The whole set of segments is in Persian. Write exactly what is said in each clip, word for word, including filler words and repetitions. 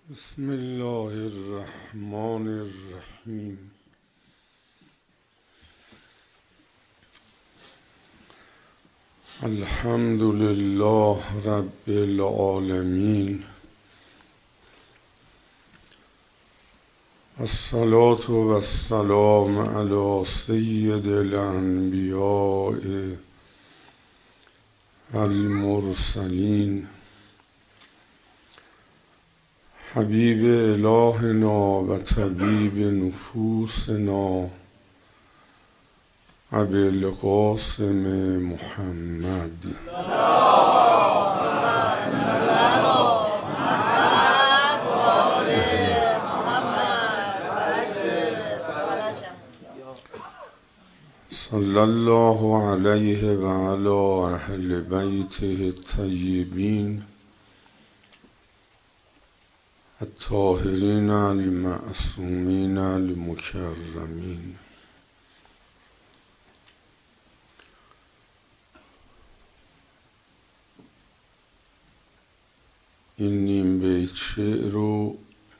بسم الله الرحمن الرحیم. الحمد لله رب العالمین، الصلاة و السلام علی سید الانبیاء المرسلین، حبیب الهنا و طبیب نفوسنا ابی القاسم محمد. صلی الله علیه و علی اهل بیته الطیبین الطاهرین المعصومین المکرمین. این نیم بیت شعر رو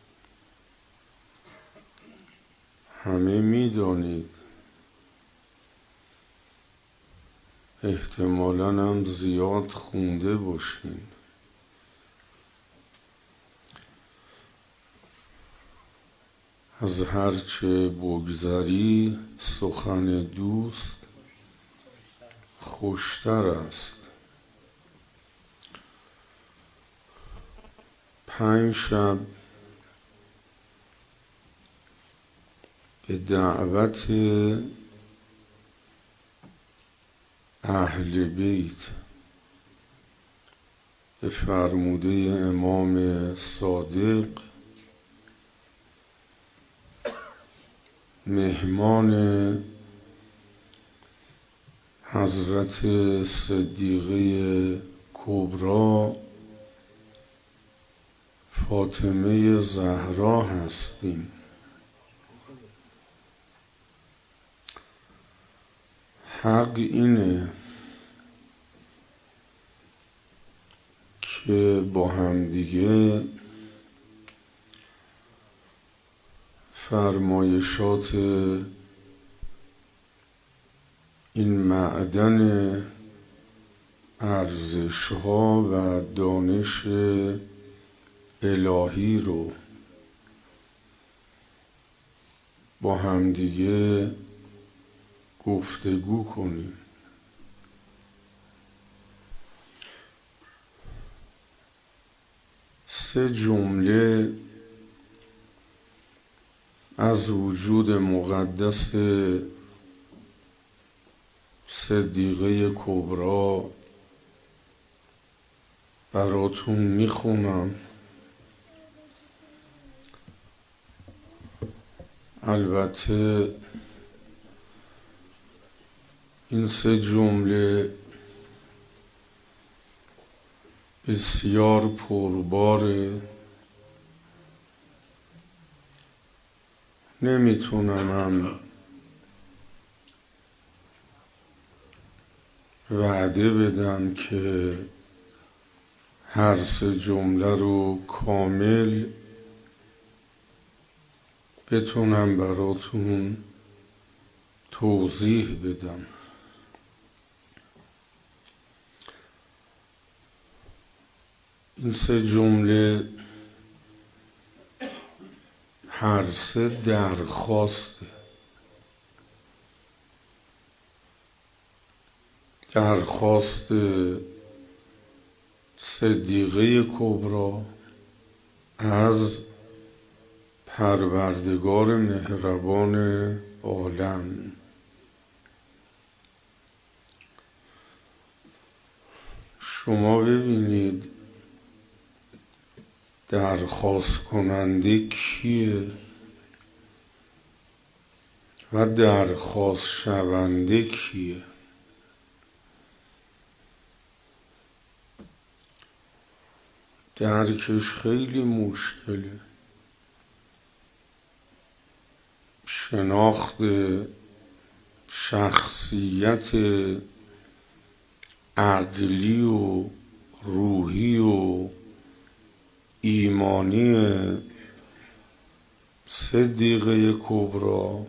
همه میدانید، احتمالاً هم زیاد خونده باشین. از هرچه بگذری سخن دوست خوشتر است. پنج شب به دعوت اهل بیت به فرموده امام صادق مهمان حضرت صدیقه کبری فاطمه زهرا هستیم. حق اینه که با همدیگه فرمایشات این معدن ارزش‌ها و دانش الهی رو با همدیگه گفتگو کنیم. سه جمله از وجود مقدس صدیقه کبری براتون میخونم. البته این سه جمله بسیار پرباره، نمیتونم هم وعده بدم که هر سه جمله رو کامل بتونم براتون توضیح بدم. این سه جمله هر سه درخواسته. درخواست صدیقه کبری از پروردگار مهربان عالم. شما ببینید درخواست کننده کیه و درخواست شونده کیه. درکش خیلی مشکله. شناخت شخصیت عقلی و روحی و ایمانی صدیقه کبری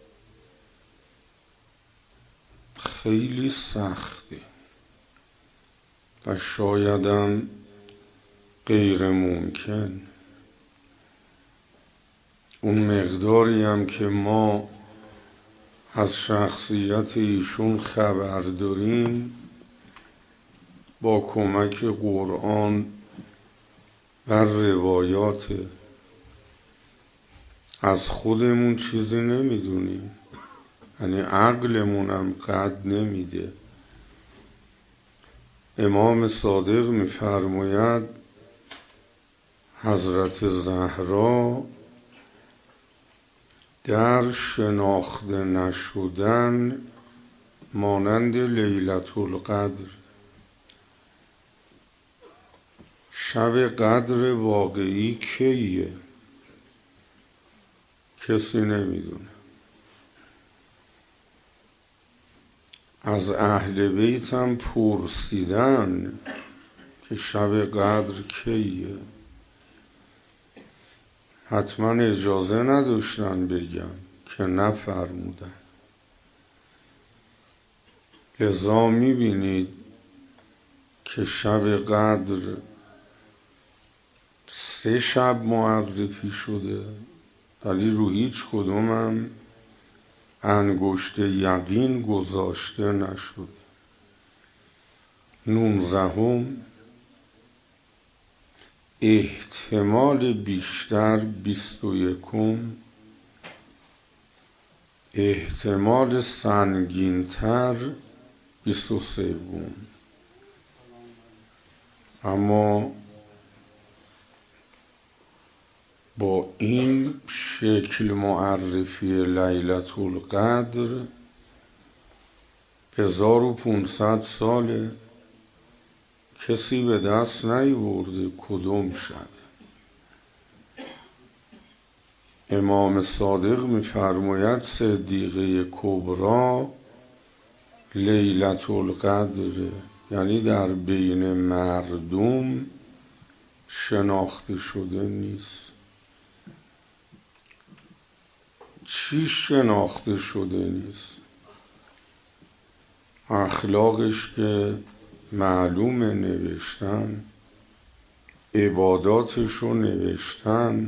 خیلی سخته و شایدم غیر ممکن. اون مقداری هم که ما از شخصیت ایشون خبر داریم با کمک قرآن و روایات، از خودمون چیزی نمیدونیم، یعنی عقلمونم قد نمیده. امام صادق میفرماید حضرت زهرا در شناخته نشدن مانند لیلة القدر، شب قدر واقعی کیه؟ کسی نمیدونه. از اهل بیت هم پرسیدن که شب قدر کیه، حتما اجازه نداشتن بگن که نفرمودن. لذا میبینید که شب قدر سه شب معرفی شده ولی رو هیچ کدومم انگشت یقین گذاشته نشد. نوزدهم احتمال بیشتر بیست و یکم، احتمال سنگینتر بیست و سوم. اما با این شکل معرفی لیلة القدر هزار و پونصد ساله کسی به دست نیاورده کدوم شب. امام صادق میفرماید صدیقه کبری لیلة القدر، یعنی در بین مردم شناخته شده نیست. چی شناخته شده نیست؟ اخلاقش که معلومه نوشتن، عباداتشو نوشتن،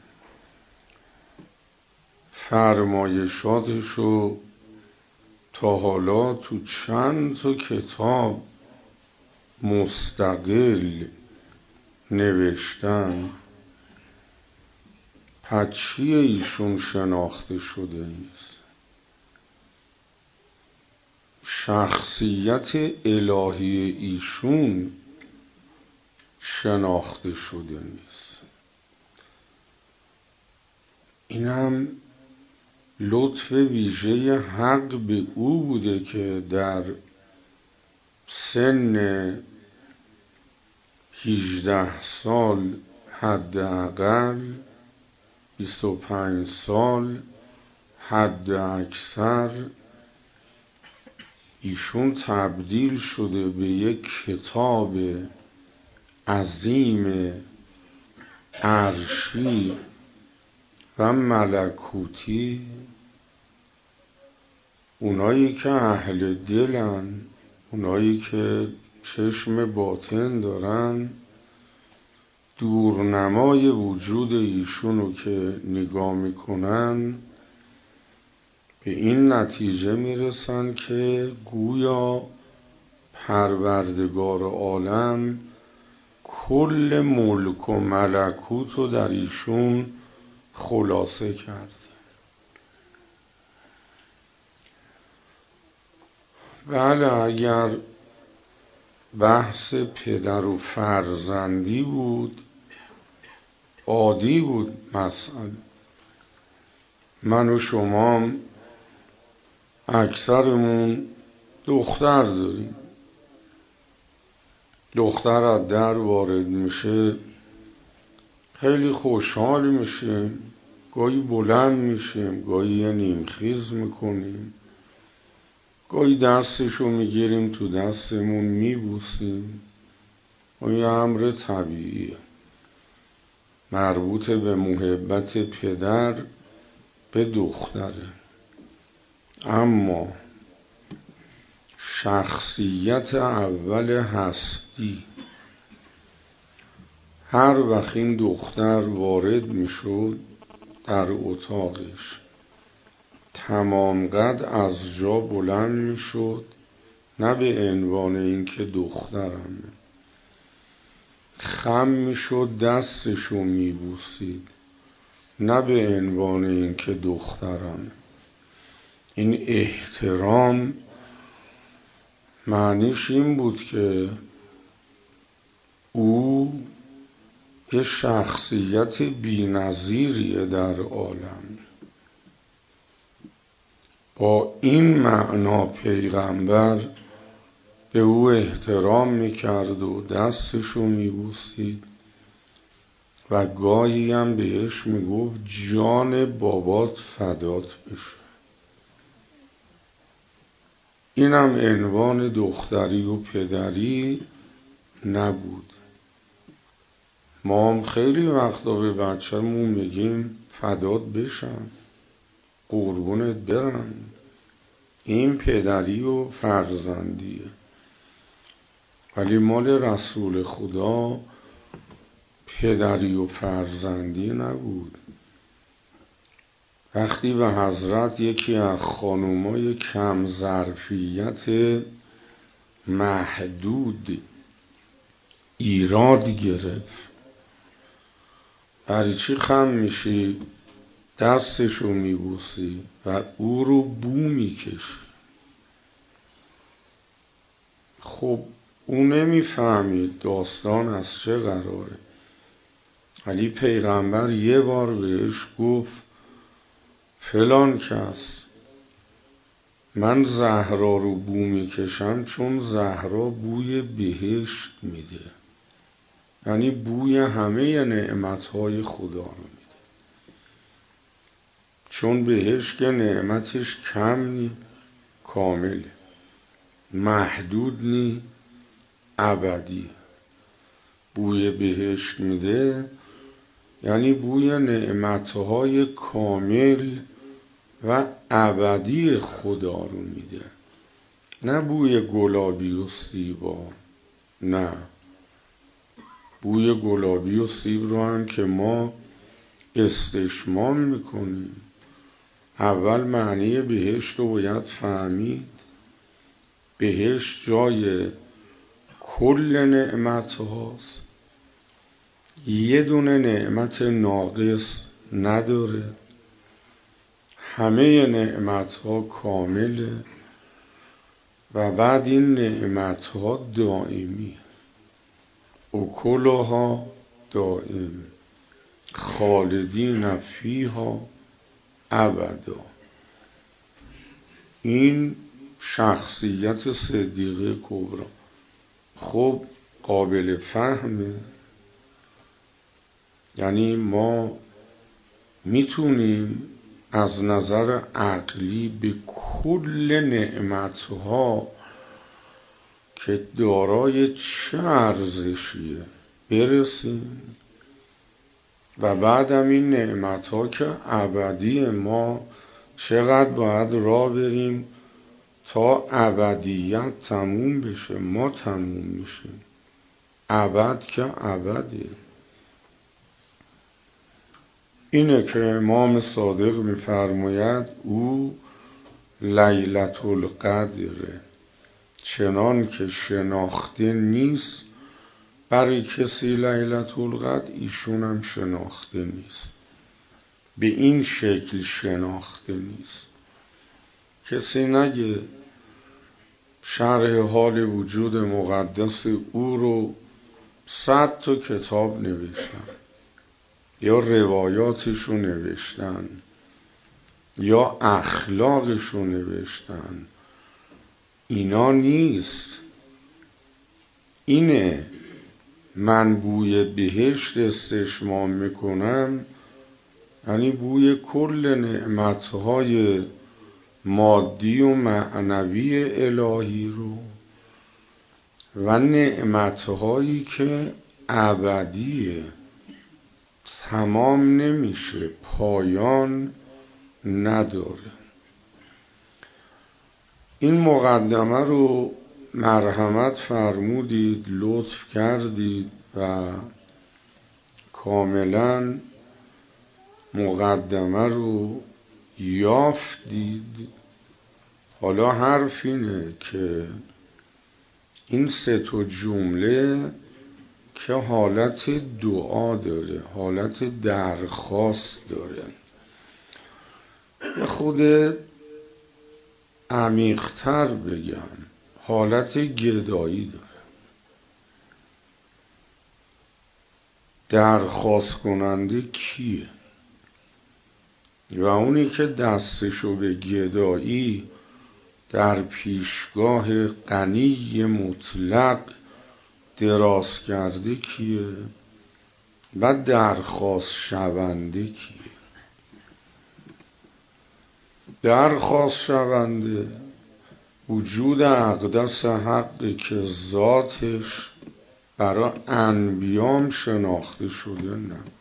فرمایشاتشو تا حالا تو چند تا کتاب مستقل نوشتن. پس چیه ایشون شناخته شده نیست؟ شخصیت الهی ایشون شناخته شده نیست. این هم لطف ویژه حق به او بوده که در سن هجده سال حداقل، بیست و پنج سال حد اکثر، ایشون تبدیل شده به یک کتاب عظیم عرشی و ملکوتی. اونایی که اهل دلن، اونایی که چشم باطن دارن، دورنمای وجود ایشونو که نگاه میکنن به این نتیجه میرسن که گویا پروردگار عالم کل ملک و ملکوت رو در ایشون خلاصه کرد. بله، اگر بحث پدر و فرزندی بود عادی بود مسئله. من و شما اکثرمون دختر داریم، دختر از در وارد میشه خیلی خوشحال میشیم، گاهی بلند میشیم، گاهی یه نیمخیز میکنیم، گاهی دستشو میگیریم تو دستمون میبوسیم و یه امر طبیعیه. مربوط به محبت پدر به دختره. اما شخصیت اول هستی، هر وقت این دختر وارد می شد در اتاقش، تمام قد از جا بلند می شد، نه به عنوان این که دخترمه، خم می شد دستشو می بوسید، نه به عنوان این که دخترمه. این احترام معنیش این بود که او یه شخصیت بی‌نظیریه در عالم. با این معنا پیغمبر به او احترام میکرد و دستشو میبوسید و گاهی هم بهش میگفت جان بابات فدات بشه. اینم عنوان دختری و پدری نبود. ما هم خیلی وقتا به بچه‌مون میگیم فدات بشم، قربونت برم. این پدری و فرزندیه. ولی مال رسول خدا پدری و فرزندی نبود. وقتی به حضرت یکی از خانومای کم ظرفیت محدود ایراد گرفت، برای چی خم میشی دستشو میبوسی و او رو بو میکشی؟ خب او نمیفهمید داستان از چه قراره. ولی پیغمبر یه بار بهش گفت فلان کس، من زهرا رو بو میکشم چون زهرا بوی بهشت میده، یعنی بوی همه نعمتهای خدا رو میده. چون بهشت که نعمتش کم نی، کامل، محدود نی، ابدی. بوی بهشت میده یعنی بوی نعمتهای کامل و ابدی خدا رو میده، نه بوی گلابی و سیبا. نه، بوی گلابی و سیب رو هم که ما استشمام میکنیم. اول معنی بهشت رو باید فهمید. بهشت جای کل نعمت هاست، یه دونه نعمت ناقص نداره، همه نعمت ها کامله و بعد این نعمت ها دائمی، اکلها دائم خالدین فیها ابدا. این شخصیت صدیقه کبری. خب قابل فهمه. یعنی ما میتونیم از نظر عقلی به کل نعمتها که دارای چه ارزشیه برسیم و بعدم این نعمتها که ابدی، ما چقدر باید راه بریم تا ابدیت تموم بشه. ما تموم میشیم، ابد که ابده. اینه که امام صادق میفرماید او لیلة القدر، چنان که شناخته نیست برای کسی لیلة القدر، ایشون هم شناخته نیست، به این شکل شناخته نیست. کسی نگه شرح حال وجود مقدس او رو صد تا کتاب نوشتن یا روایاتش رو نوشتن یا اخلاقش رو نوشتن. اینا نیست. اینه من بوی بهشت استشمام میکنم، یعنی بوی کل نعمتهای مادی و معنوی الهی رو و نعمتهایی که ابدیه. تمام نمیشه، پایان نداره. این مقدمه رو مرحمت فرمودید، لطف کردید و کاملا مقدمه رو یافتید. حالا حرف اینه که این سه تا جمله که حالت دعا داره، حالت درخواست داره، یه خود عمیق‌تر بگم حالت گدایی داره. درخواست کننده کیه؟ و اونی که دستشو به گدایی در پیشگاه غنی مطلق دراز کرده کیه؟ و درخواست شونده کیه؟ درخواست شونده وجود اقدس حقی که ذاتش برای انبیام شناخته شده نبود.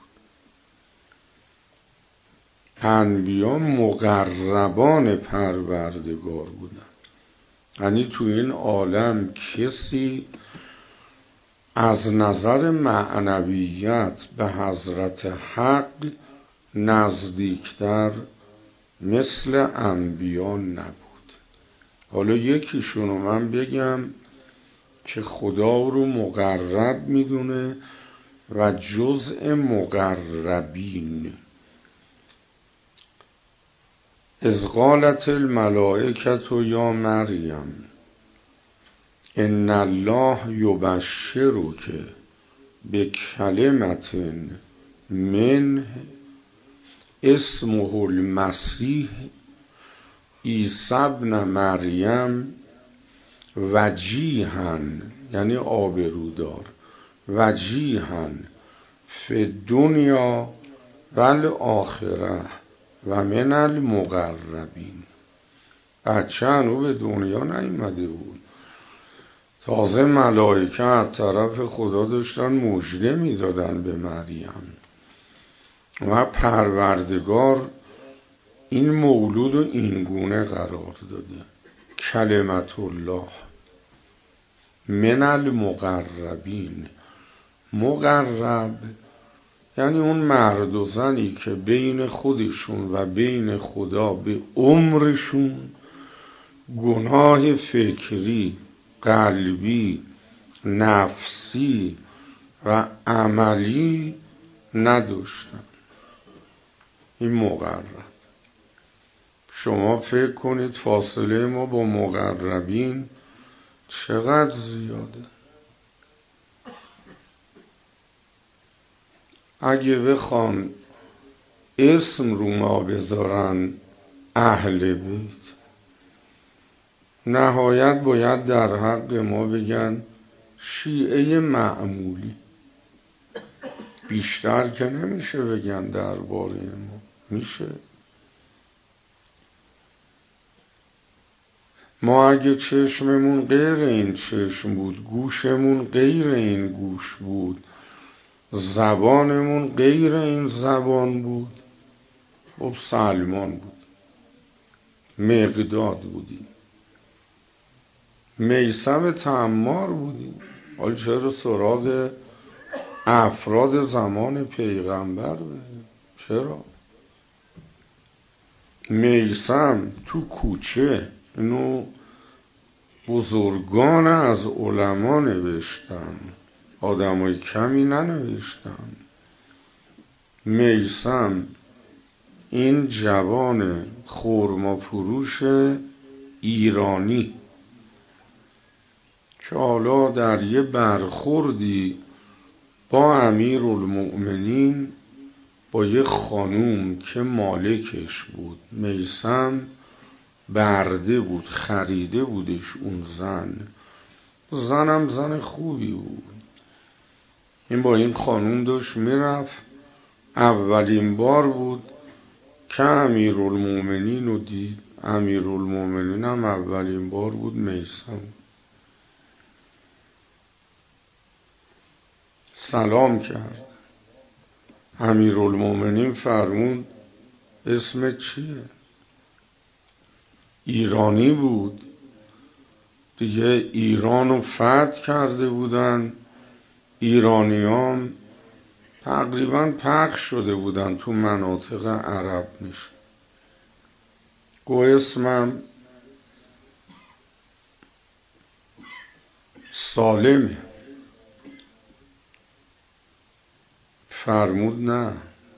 انبیا مقربان پروردگار بودن، یعنی تو این عالم کسی از نظر معنویت به حضرت حق نزدیکتر مثل انبیا نبود. حالا یکیشونو من بگم که خدا رو مقرب میدونه و جزء مقربین. اذ قالت الملائکة یا مریم ان الله یبشرک بکلمة منه اسمه المسیح عیسی ابن مریم وجیها، یعنی آبرودار، وجیها فی الدنیا و الاخره و من المقربین. بچه هنو به دنیا نیامده بود، تازه ملائکه از طرف خدا داشتن مژده میدادن به مریم و پروردگار این مولود رو این گونه قرار داده، کلمت الله من المقربین. مقرب یعنی اون مرد و زنی که بین خودشون و بین خدا به عمرشون گناه فکری، قلبی، نفسی و عملی نداشتن. این مقرب. شما فکر کنید فاصله ما با مقربین چقدر زیاده. اگه بخوان اسم رو ما بذارن اهل بیت، نهایت باید در حق ما بگن شیعه معمولی. بیشتر که نمیشه بگن درباره ما. میشه؟ ما اگه چشممون غیر این چشم بود، گوشمون غیر این گوش بود، زبانمون غیر این زبان بود، خب سلمان بود، مقداد بودیم، میثم تعمار بودیم. حالا چرا سراغ افراد زمان پیغمبر بریم؟ چرا؟ میثم تو کوچه، اینو بزرگان از علما نوشتن، آدمای کمی ننوشتن. میثم این جوان خرما فروش ایرانی که حالا در یه برخوردی با امیرالمؤمنین، با یه خانوم که مالکش بود، میثم برده بود، خریده بودش اون زن، زنم زن خوبی بود. این با این خانوم داشت میرفت. اولین بار بود که امیرالمؤمنین رو دید. امیرالمؤمنین هم اولین بار بود میثم. سلام کرد. امیرالمومنین فرمود اسم چیه؟ ایرانی بود دیگه، ایرانو فتح کرده بودن، ایرانیام تقریبا پخش شده بودن تو مناطق عرب میشه. گو اسمم سالمه. فرمود نه،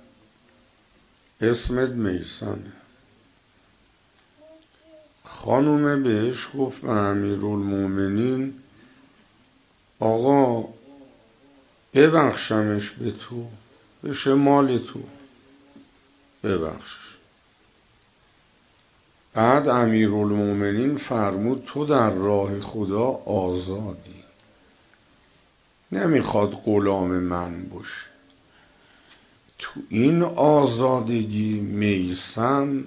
اسمت میثمه. خانومه بهش گفت به امیرالمومنین آقا ببخشمش به تو، بشه مال تو، ببخشش. بعد امیرالمومنین فرمود تو در راه خدا آزادی، نمیخواد غلام من باشه. تو این آزادگی میثم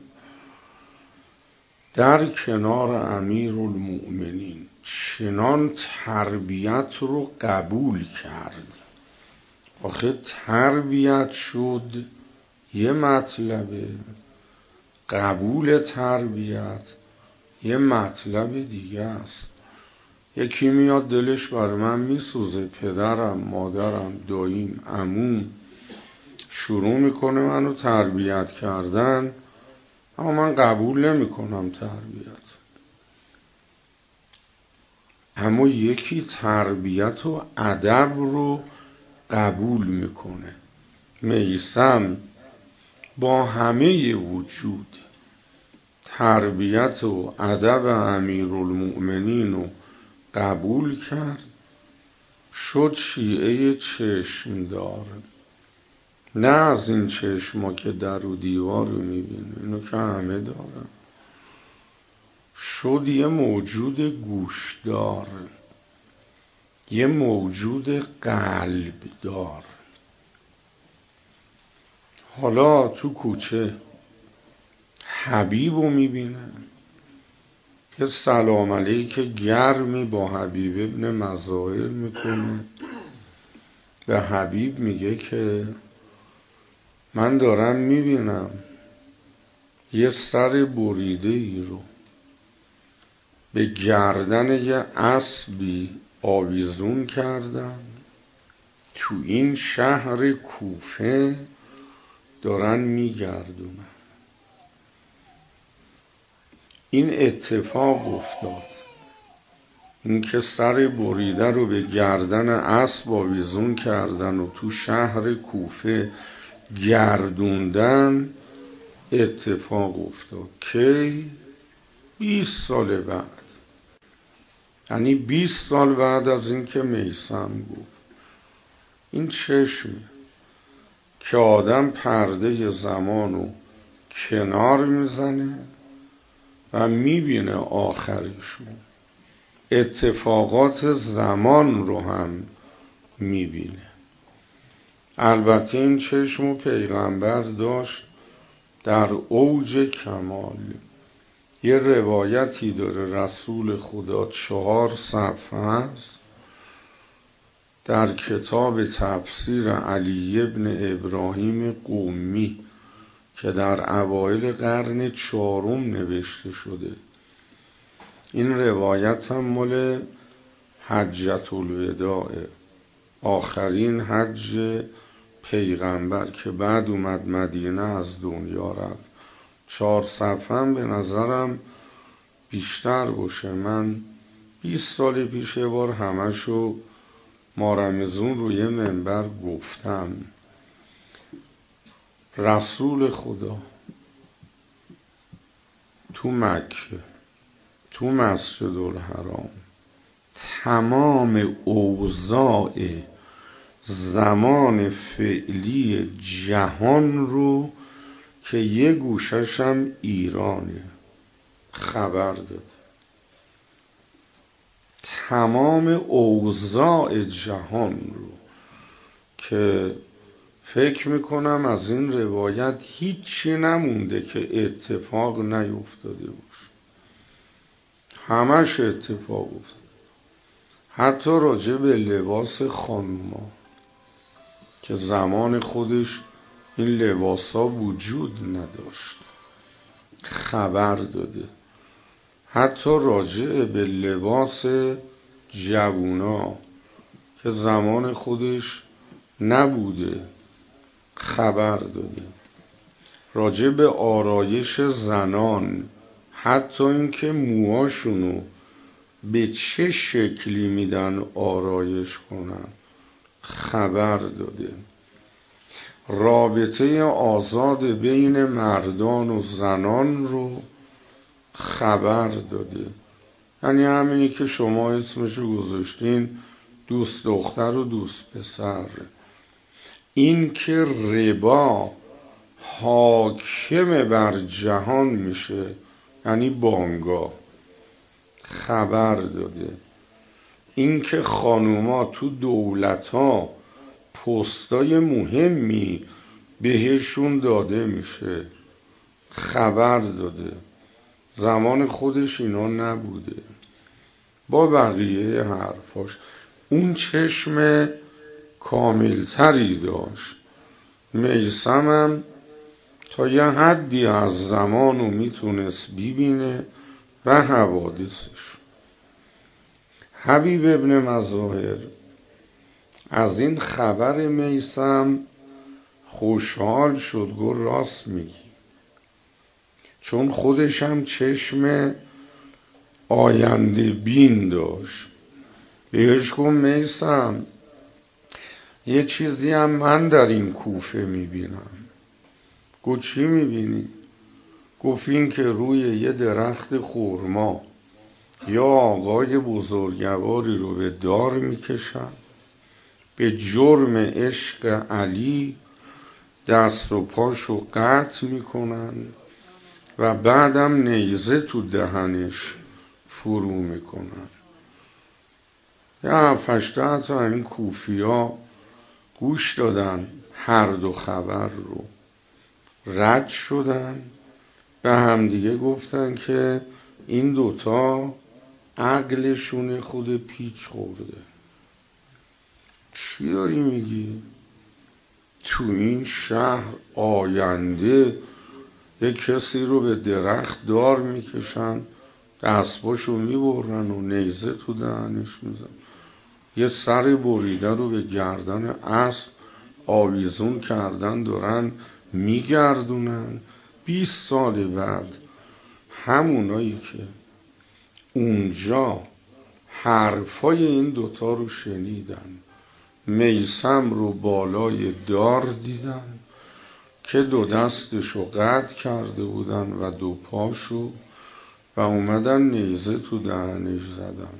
در کنار امیرالمومنین چنان تربیت رو قبول کرد. آخه تربیت شد یه مطلبه، قبول تربیت یه مطلب دیگه است. یکی میاد دلش بر من میسوزه، پدرم، مادرم، داییم، عموم شروع میکنه منو تربیت کردن، اما من قبول نمی کنم تربیت. اما یکی تربیت و ادب رو قبول میکنه. میثم با همه وجود تربیت و ادب امیرالمومنین رو قبول کرد، شد شیعه چشمدار. نه از این چشما که در و دیوار رو میبینه، اینو که همه دارن. شد یه موجود گوشدار، یه موجود قلب دار. حالا تو کوچه حبیبو میبینه که سلام علیک گرمی با حبیب ابن مظاهر میکنه، به حبیب میگه که من دارم میبینم یه سر بریده ای رو به گردن یه اسبی آویزون کردن، تو این شهر کوفه دارن میگردونن. این اتفاق افتاد، این که سر بریده رو به گردن اسب آویزون کردن و تو شهر کوفه گردوندن، اتفاق افتاد که بیست سال بعد، یعنی بیست سال بعد از این که میثم گفت. این چشمه که آدم پرده زمانو کنار میزنه و میبینه آخرشون، اتفاقات زمان رو هم میبینه. البته این چشم و پیغمبر داشت در اوج کمال. یه روایتی داره رسول خدا، چهار صفحه است در کتاب تفسیر علی ابن ابراهیم قمی که در اوایل قرن چهارم نوشته شده. این روایت هم مال حجت الوداع، آخرین حج پیغمبر که بعد اومد مدینه از دنیا رفت. چهار صفحه هم به نظرم بیشتر باشه. من بیست سال پیش یه بار همشو مارمزون روی منبر گفتم. رسول خدا تو مکه، تو مسجد الحرام، تمام اوضاع زمان فعلی جهان رو که یه گوشش هم ایرانه خبر داد. تمام اوضاع جهان رو که فکر میکنم از این روایت هیچی نمونده که اتفاق نیفتاده باشه، همش اتفاق افتاد. حتی راجع به لباس خانوما که زمان خودش این لباسا وجود نداشت، خبر داده. حتی راجع به لباس جوونا که زمان خودش نبوده خبر داده. راجع به آرایش زنان، حتی اینکه موهاشونو به چه شکلی میدن آرایش کنن خبر داده. رابطه آزاد بین مردان و زنان رو خبر داده. یعنی همینی که شما اسمشو گذاشتین دوست دختر و دوست پسر. این که ربا حاکم بر جهان میشه، یعنی بانگا، خبر داده. این که خانوما تو دولتا پستای مهمی بهشون داده میشه خبر داده. زمان خودش اینا نبوده. با بقیه حرفاش اون چشم کاملتری داشت. میثمم تا یه حدی از زمانو میتونست ببینه و حوادثش. حبیب ابن مظاهر از این خبر میثم خوشحال شد، گفت راست میگی، چون خودش هم چشم آینده بین داشت. بهش گفت میثم یه چیزی هم من در این کوفه میبینم. گفت چی میبینی؟ گفت این که روی یه درخت خرما یا آقای بزرگواری رو به دار میکشن، به جرم عشق علی دست و پاشو قطع میکنن و بعدم نیزه تو دهنش فرو میکنن. یه هفت تا این کوفیا گوش دادن هر دو خبر رو، رد شدن، به همدیگه گفتن که این دوتا عقلشون خود پیچ خورده. چی داری میگی؟ تو این شهر آینده یک کسی رو به درخت دار میکشن، دستباشو میبرن و نیزه تو دهنش میزن، یه سر بریده رو به گردن اسب آویزون کردن دارن میگردونن. بیست سال بعد همونایی که اونجا حرفای این دوتا رو شنیدن، میثم رو بالای دار دیدن که دو دستشو قطع کرده بودن و دو پاشو، و اومدن نیزه تو دهنش زدن.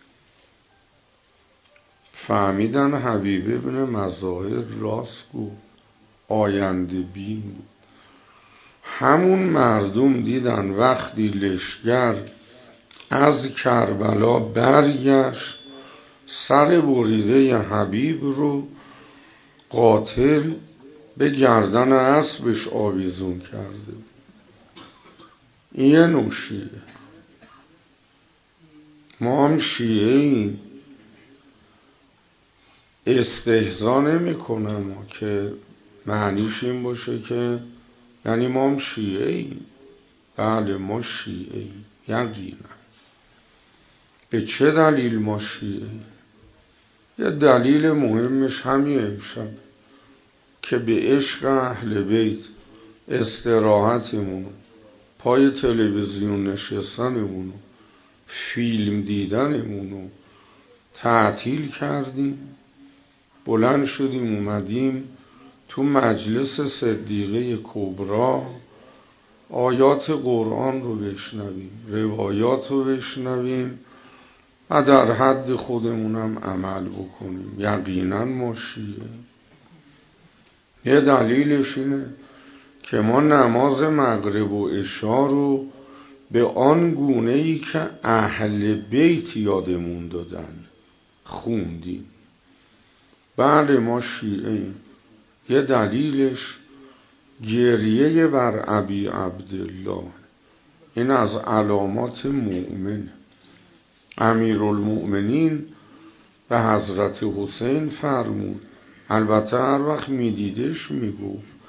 فهمیدن حبیب ابن مظاهر راست گفت، آینده بین بود. همون مردم دیدن وقتی لشکر از کربلا برگشت، سر بریده حبیب رو قاتل به گردن اسبش آویزون کرده. این یه نوع شیعه. ما هم شیعه ایم. استهزا نمی کنم که معنیش این باشه که یعنی ما هم شیعه ایم. بله ما شیعه ایم یقینا. به چه دلیل ما شیعه ایم؟ یه دلیل مهمش همین امشب که به عشق اهل بیت استراحتمونو، پای تلویزیون نشستنمونو، فیلم دیدنمونو تعطیل کردیم، بلند شدیم اومدیم تو مجلس صدیقه کبرا آیات قرآن رو بشنویم، روایات رو بشنویم و در حد خودمونم عمل بکنیم. یقینا ما شیعه. یه دلیلش اینه که ما نماز مغرب و عشا رو به آن گونه‌ای که اهل بیت یادمون دادن خوندیم. بله ما شیعه ایم. یه دلیلش گریه بر ابی عبدالله، این از علامات مؤمن. امیرالمؤمنین به حضرت حسین فرمود، البته هر وقت میدیدش میگفت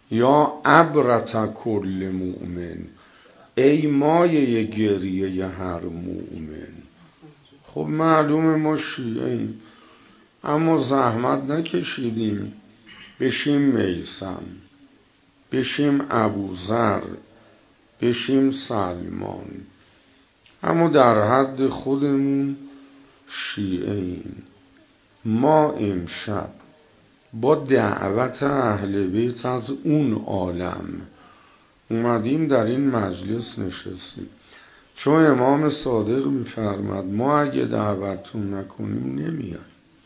یا عبرت کل مؤمن، ای مایه گریه هر مؤمن. خب معلومه ما شیعه ایم، اما زحمت نکشیدیم بشیم میثم، بشیم ابوذر، بشیم سلمان، اما در حد خودمون شیعه ایم. ما امشب با دعوت اهل بیت از اون عالم اومدیم در این مجلس نشستیم، چون امام صادق میفرماد ما اگه دعوتون نکنیم نمیایم.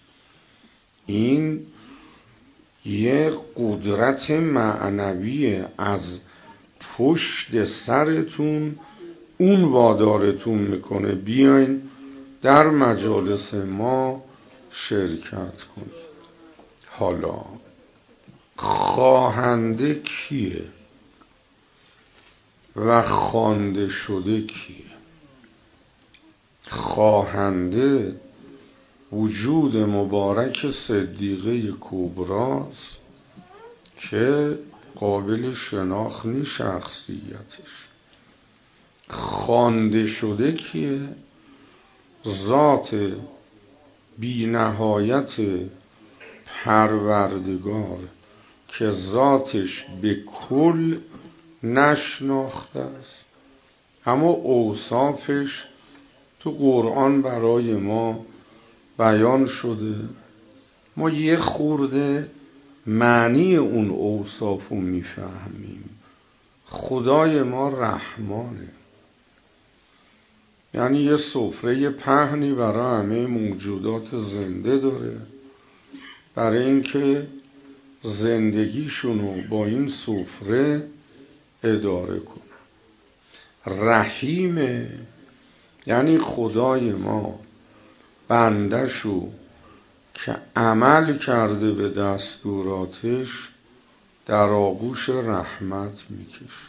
این یه قدرت معنوی از پشت سرتون اون وادارتون میکنه بیاین در مجالس ما شرکت کنید. حالا خواهنده کیه و خوانده شده کیه؟ خواهنده وجود مبارک صدیقه کبراست که قابل شناخت نی شخصیتش. خوانده شده کیه؟ ذات بی نهایت پروردگار که ذاتش به کل نشناخته است، اما اوصافش تو قرآن برای ما بیان شده. ما یه خورده معنی اون اوصاف رو میفهمیم. خدای ما رحمانه، یعنی یه سفره پهنی برای همه موجودات زنده داره، برای اینکه زندگیشونو با این سفره اداره کنه. رحیمه، یعنی خدای ما بندشو که عمل کرده به دستوراتش در آغوش رحمت میکشه.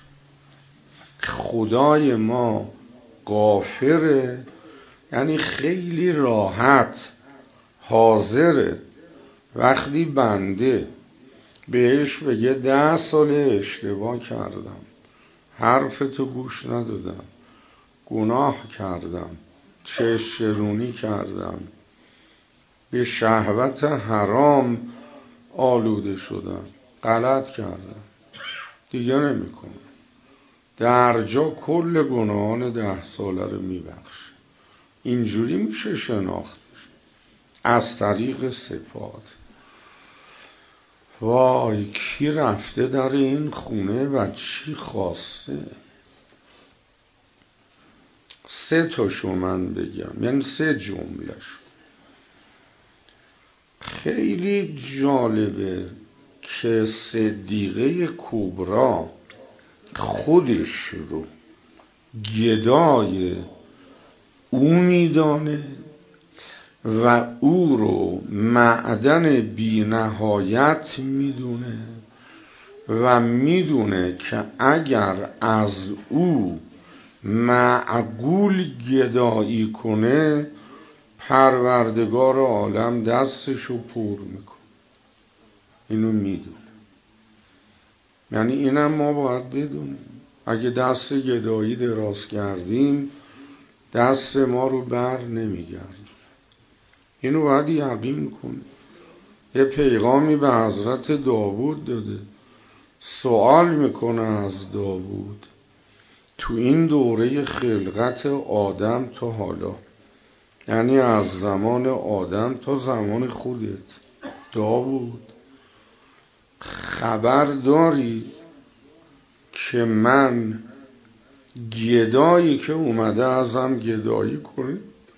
خدای ما غافره، یعنی خیلی راحت حاضره وقتی بنده بهش بگه ده سال اشتباه کردم، حرفتو گوش ندادم، گناه کردم، چشرونی کردم، به شهوت حرام آلوده شدم، غلط کردم، دیگه نمی کنم، در جا کل گناهان ده ساله رو میبخشه. اینجوری میشه شناختش از طریق صفات. وای کی رفته در این خونه و چی خواسته؟ سه تاشو من بگم، یعنی سه جملهشو. خیلی جالبه که صدیقه کبرا خودش رو گدای او میدانه و او رو معدن بی نهایت میدونه و میدونه که اگر از او معقول گدایی کنه پروردگار عالم دستشو پر میکنه. اینو میدونه، یعنی اینم ما باید بدونیم اگه دست گدایی دراز کردیم دست ما رو بر نمیگرد. اینو باید یقین کنیم. یه پیغامی به حضرت داوود داده، سوال میکنه از داوود تو این دوره خلقت آدم تا حالا، یعنی از زمان آدم تا زمان خودت، داوود خبر داری که من گدایی که اومده ازم گدایی کنه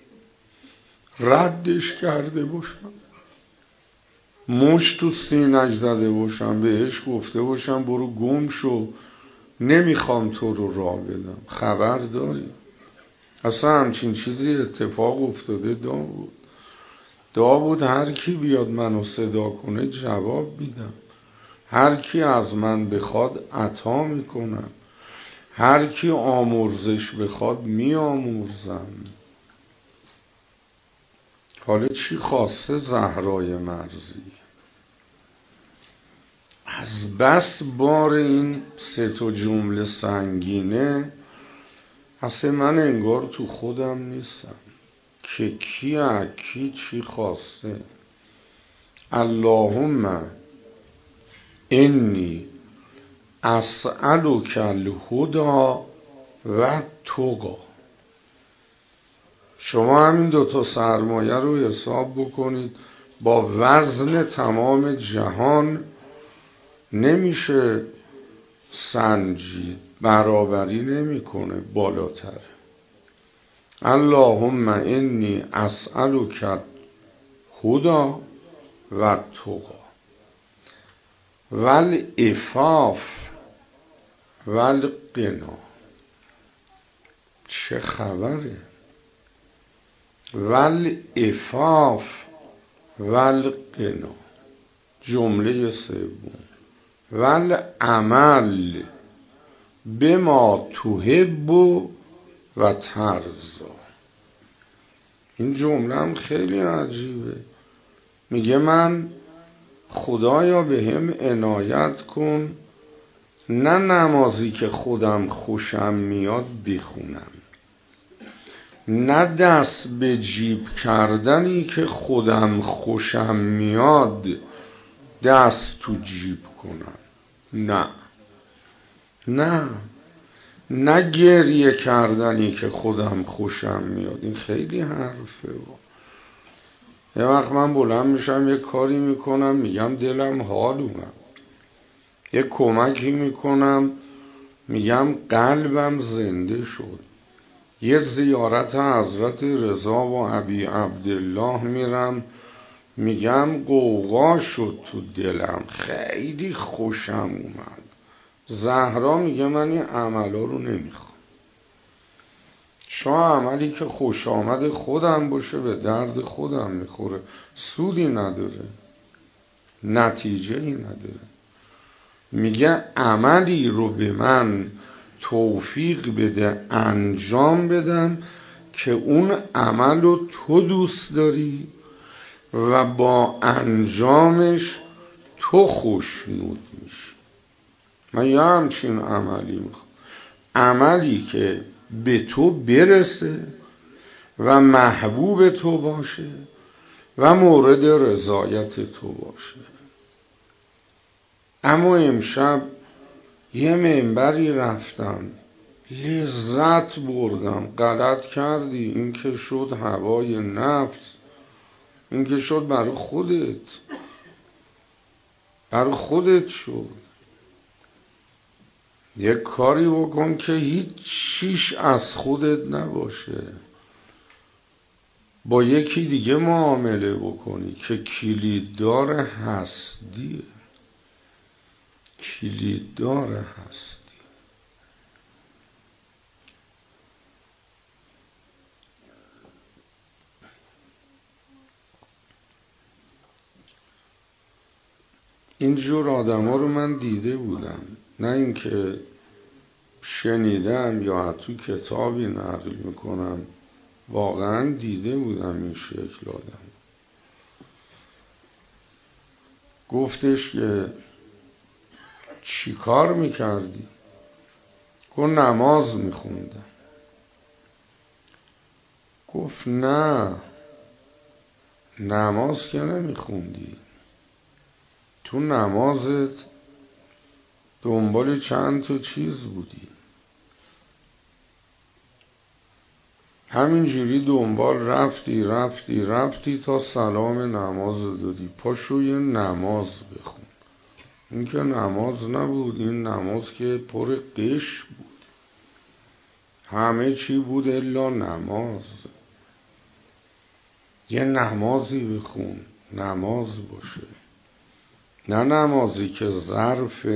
ردش کرده باشم، مشت تو سینه‌اش زده باشم، بهش گفته باشم برو گم شو، نمیخوام تو رو راه بدم؟ خبر داری؟ اصلا همچین چیزی اتفاق افتاده؟ داوود داوود هر کی بیاد منو صدا کنه جواب میدم، هر کی از من بخواد عطا میکنم، هر کی آمرزش بخواد میآمرزم. حالا چی خواسته زهرای مرزی؟ از بس بار این سه تا جمله سنگینه، اصلا من انگار تو خودم نیستم که کی کی چی خواسته. اللهم انی اسألک الهدی و تقی. شما همین دوتا سرمایه رو حساب بکنید، با وزن تمام جهان نمیشه سنجید، برابری نمیکنه، بالاتر. اللهم انی اسألک الهدی و تقی والعفاف والغنا. چه خبره؟ والعفاف والغنا، جمله سوم، والعمل بما تحب و ترضی. این جمله هم خیلی عجیبه. میگه من خدایا به هم عنایت کن، نه نمازی که خودم خوشم میاد بخونم، نه دست به جیب کردنی که خودم خوشم میاد دست تو جیب کنم، نه نه نه گریه کردنی که خودم خوشم میاد. این خیلی حرفه. یه وقت من بلند میشم یه کاری میکنم میگم دلم حال اومد، یه کمکی میکنم میگم قلبم زنده شد، یه زیارت حضرت رضا و ابی عبدالله میرم میگم قوقا شد تو دلم، خیلی خوشم اومد. زهرا میگه من این عملا رو نمیخوام، شا عملی که خوش آمد خودم باشه به درد خودم میخوره، سودی نداره، نتیجه ای نداره. میگه عملی رو به من توفیق بده انجام بدم که اون عمل رو تو دوست داری و با انجامش تو خوشنود میشی. من یه همچین عملی میخوام، عملی که به تو برسه و محبوب تو باشه و مورد رضایت تو باشه. اما امشب یه منبری رفتم لذت بردم. غلط کردی، این که شد هوای نفس، این که شد برای خودت، برای خودت شد. یه کاری بکن که هیچ چیش از خودت نباشه، با یکی دیگه معامله بکنی که کلیددار هستیه، کلیددار هستی. اینجور آدم ها رو من دیده بودم، نه اینکه شنیدم یا تو کتابی نقل میکنم، واقعا دیده بودم این شکل آدم. گفتش که چی کار میکردی؟ گفت نماز میخوندم. گفت نه، نماز که نمیخوندی، تو نمازت دنبال چند تا چیز بودی، همینجوری دنبال رفتی رفتی رفتی تا سلام نماز دادی، پاشو یه نماز بخون. این که نماز نبود، این نماز که پر قش بود، همه چی بود الا نماز. یه نمازی بخون، نماز باشه، نه نمازی که ظرف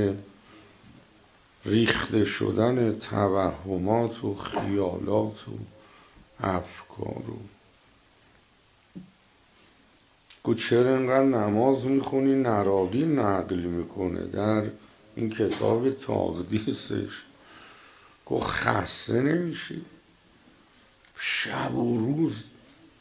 ریخته شدن توهمات و خیالات و افکار. و گو چرا اینقدر نماز میخونی؟ نراقی نقل میکنه در این کتاب تقدیسش. گو خسته نمیشی؟ شب و روز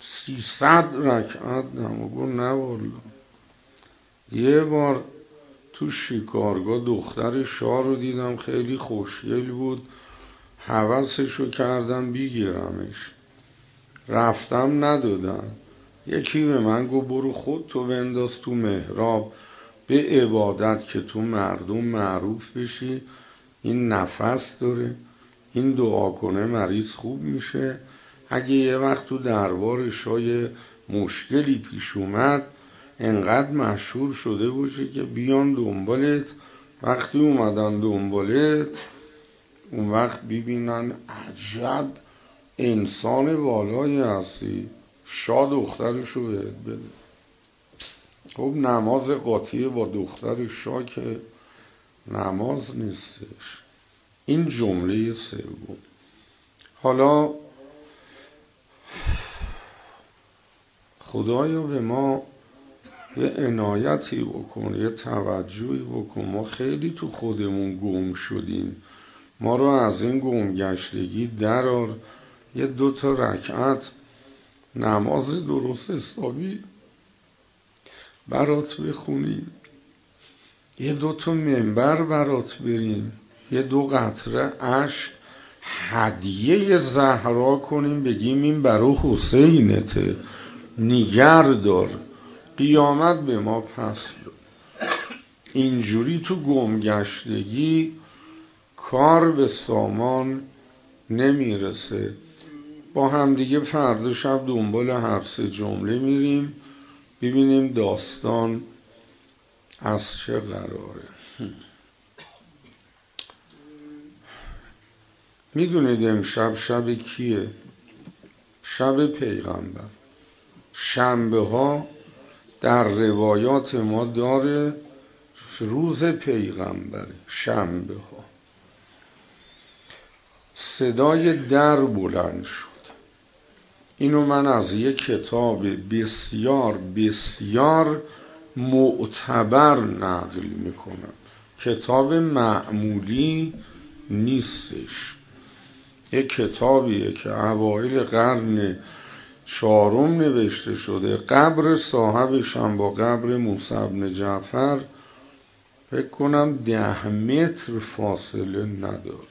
سیصد رکعت نماز. گو نه والا، یه بار تو شیکارگاه دختر شاه رو دیدم، خیلی خوشگل بود، هوسشو کردم بگیرمش، رفتم ندادم. یکی به من گفت برو خودتو بنداز تو محراب به عبادت که تو مردم معروف بشی، این نفس داره، این دعا کنه مریض خوب میشه. اگه یه وقت تو دربار شاه مشکلی پیش اومد انقدر مشهور شده باشه که بیان دنبالت، وقتی اومدن دنبالت اون وقت ببینن عجب انسان بالایی هستی، شاه دخترشو بهت بده. خب نماز قاطیه با دختر شاه که نماز نیستش. این جمله سوم. حالا خدایا به ما یه عنایتی بکن، یه توجهی بکن، ما خیلی تو خودمون گم شدیم، ما رو از این گمگشتگی درار، یه دو تا رکعت نماز درست حسابی برات بخونیم، یه دو تا منبر برات بریم، یه دو قطره اشک هدیه زهرا کنیم، بگیم این برای حسینته، نگر دار، قیامت به ما پس دار. اینجوری تو گمگشتگی کار به سامان نمیرسه. با همدیگه فردا شب دنبال هر سه جمله میریم ببینیم داستان از چه قراره. میدونید امشب شب کیه؟ شب پیغمبر. شنبه ها در روایات ما داره روز پیغمبر. شنبه ها صدای در بلند شد. اینو من از یک کتاب بسیار بسیار معتبر نقل میکنم، کتاب معمولی نیستش، یک کتابیه که اوایل قرن چهارم نوشته شده. قبر صاحبش هم با قبر موسی بن جعفر فکر کنم ده متر فاصله نداره.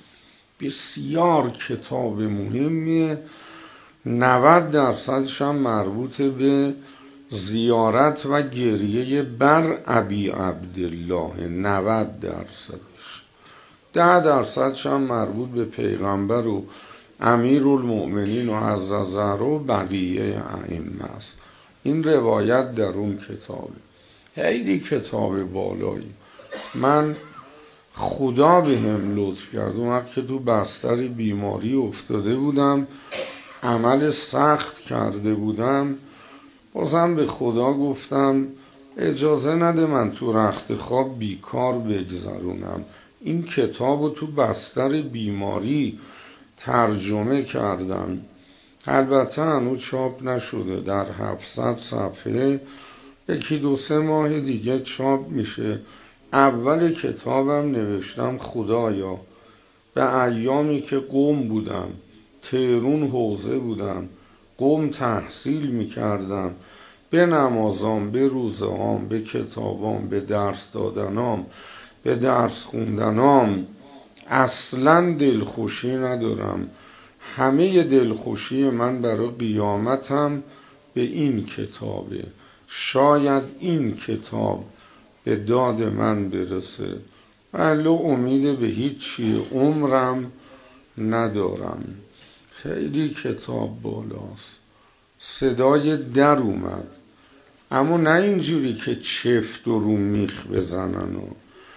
بسیار کتاب مهمیه. نود درصدش هم مربوط به زیارت و گریه بر ابی عبدالله، نود درصدش. ده درصدش هم مربوط به پیغمبر و امیرالمؤمنین و عز ذکره و بقیه ائمه است. این روایت در اون کتابه. خیلی کتاب بالایی. من خدا به هم لطف کرد اون وقت که تو بستر بیماری افتاده بودم، عمل سخت کرده بودم، بازم به خدا گفتم اجازه نده من تو رخت خواب بیکار بگذرونم. این کتابو تو بستر بیماری ترجمه کردم، البته هنوز چاپ نشده، در هفتصد صفحه، یکی دو سه ماه دیگه چاپ میشه. اول کتابم نوشتم خدایا به ایامی که قم بودم، تهرون حوزه بودم، قم تحصیل میکردم، به نمازام، به روزهام، به کتابام، به درس دادنام، به درس خوندنام اصلا دلخوشی ندارم. همه دلخوشی من برای قیامتم به این کتابه. شاید این کتاب به داد من برسه، ولی امید به هیچی عمرم ندارم. خیلی کتاب بالاست. صدای در اومد، اما نه اینجوری که چفت و رو میخ بزنن. و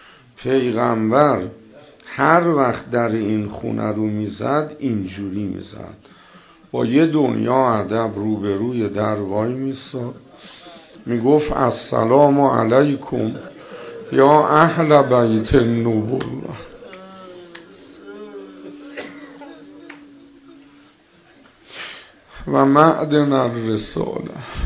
پیغمبر هر وقت در این خونه رو میزد اینجوری میزد، با یه دنیا ادب روبروی در وای میستاد، میگفت السلام علیکم یا اهل بیت النبوة و معدن الرساله.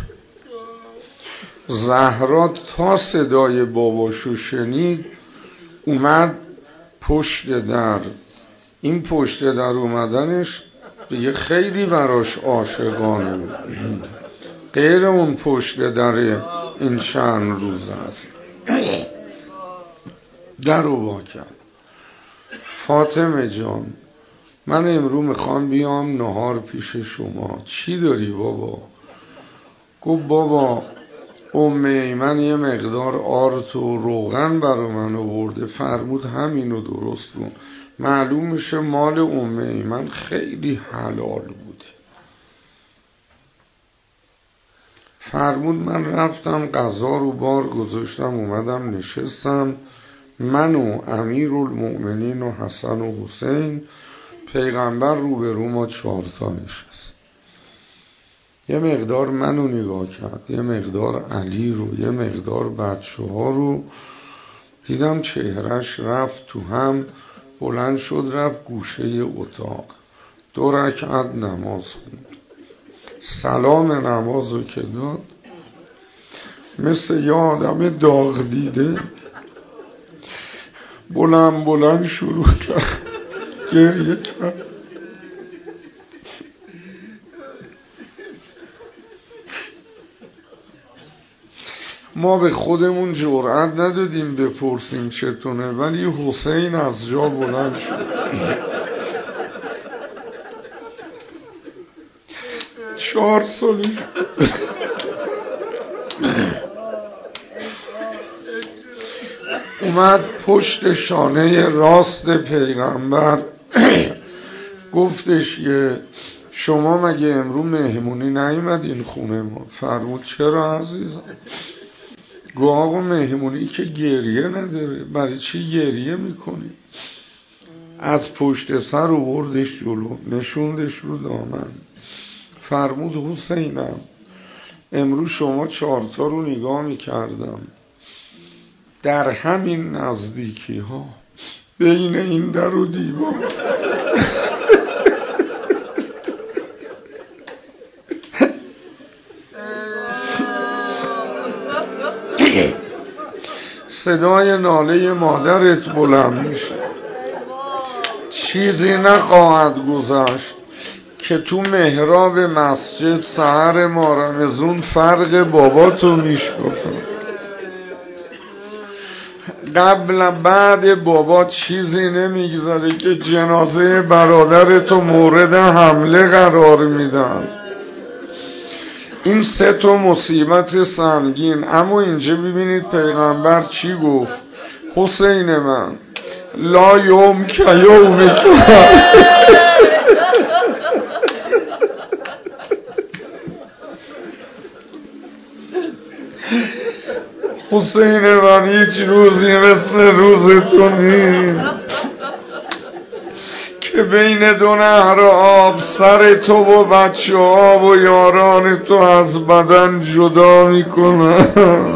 زهرا تا صدای باباشو شنید اومد پشت در. این پشت در اومدنش دیگه خیلی براش عاشقانه بود، غیر اون پشت در این چند روز است. در رو وا کرد. فاطمه جان من امرو میخوام بیام نهار پیش شما، چی داری بابا؟ گفت بابا ام ایمن یه مقدار آرد و روغن برا من آورده، فرمود همینو درست کن. معلوم میشه مال ام ایمن خیلی حلال بوده. فرمود من رفتم غذا رو بار گذاشتم، اومدم نشستم، من و امیرالمؤمنین و حسن و حسین، پیغمبر روبرو ما چهار تا نشست. یه مقدار منو نگاه کرد، یه مقدار علی رو، یه مقدار بچه ها رو. دیدم چهرش رفت تو هم، بلند شد رفت گوشه اتاق، دو رکعت نماز خوند. سلام نماز رو که داد مثل یه آدم داغ دیده بلند بلند شروع کرد گریه کرد. ما به خودمون جرأت ندادیم بپرسیم چطوره، ولی حسین از جا بلند شد. چهار سالش اومد پشت شانه راست پیغمبر گفتش که شما مگه امرو مهمونی نیومدین خونه ما؟ فرمود چرا عزیزم؟ گفت آقا مهمونی که گریه نداره، برای چی گریه میکنی؟ از پشت سر آوردش جلو، نشوندش رو دامن. فرمود حسینم امروز شما چهارتا رو نگاه میکردم، در همین نزدیکی ها بین این در و دیوار صدای ناله مادرت بلند میشه. چیزی نخواهد گذشت که تو محراب مسجد سحر ما رمضون فرق باباتو میشکفن. قبل بعد بابا چیزی نمیگذاره که جنازه برادرتو مورد حمله قرار میدن. این سه تا مصیبت سنگین. اما اینجا ببینید پیغمبر چی گفت. حسین من لا یوم که یوم که حسین من هیچ روزی مثل روز تو نیست که بین دو نهر آب سر تو و بچه ها و یاران تو از بدن جدا میکنن.